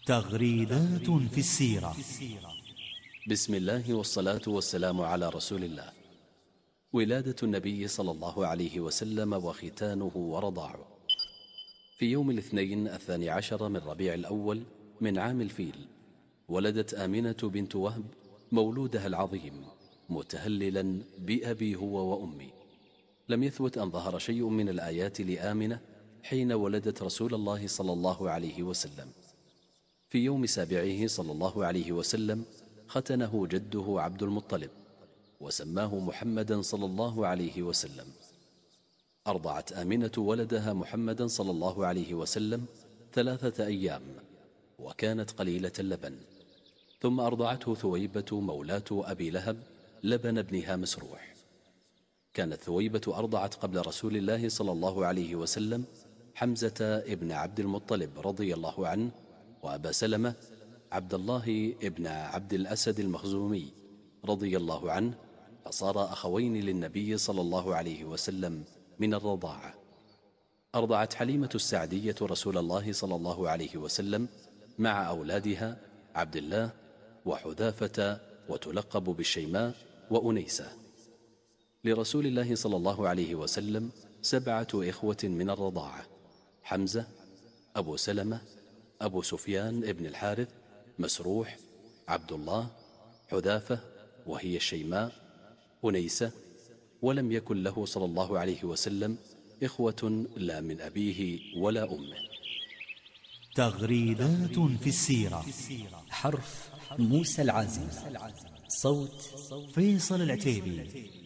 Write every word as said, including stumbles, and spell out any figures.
تغريدات في السيرة. بسم الله والصلاة والسلام على رسول الله. ولادة النبي صلى الله عليه وسلم وختانه ورضاعه. في يوم الاثنين الثاني عشر من ربيع الأول من عام الفيل ولدت آمنة بنت وهب مولودها العظيم متهللا بأبي هو وأمي. لم يثبت أن ظهر شيء من الآيات لآمنة حين ولدت رسول الله صلى الله عليه وسلم. في يوم سابعه صلى الله عليه وسلم ختنه جده عبد المطلب وسماه محمدا صلى الله عليه وسلم. أرضعت آمنة ولدها محمدا صلى الله عليه وسلم ثلاثة أيام وكانت قليلة اللبن، ثم أرضعته ثويبة مولاة أبي لهب لبن ابنها مسروح. كانت ثويبة أرضعت قبل رسول الله صلى الله عليه وسلم حمزة ابن عبد المطلب رضي الله عنه وأبا سلمة عبد الله ابن عبد الأسد المخزومي رضي الله عنه، فصار أخوين للنبي صلى الله عليه وسلم من الرضاعة. أرضعت حليمة السعدية رسول الله صلى الله عليه وسلم مع أولادها عبد الله وحذافة وتلقب بالشيماء وأنيسة. لرسول الله صلى الله عليه وسلم سبعة إخوة من الرضاعة: حمزة، أبو سلمة، أبو سفيان ابن الحارث، مسروح، عبد الله، حذافة وهي الشيماء، أنيسة. ولم يكن له صلى الله عليه وسلم إخوة لا من أبيه ولا أمه. تغريدات في السيرة. حرف موسى العازم، صوت فيصل العتيبي.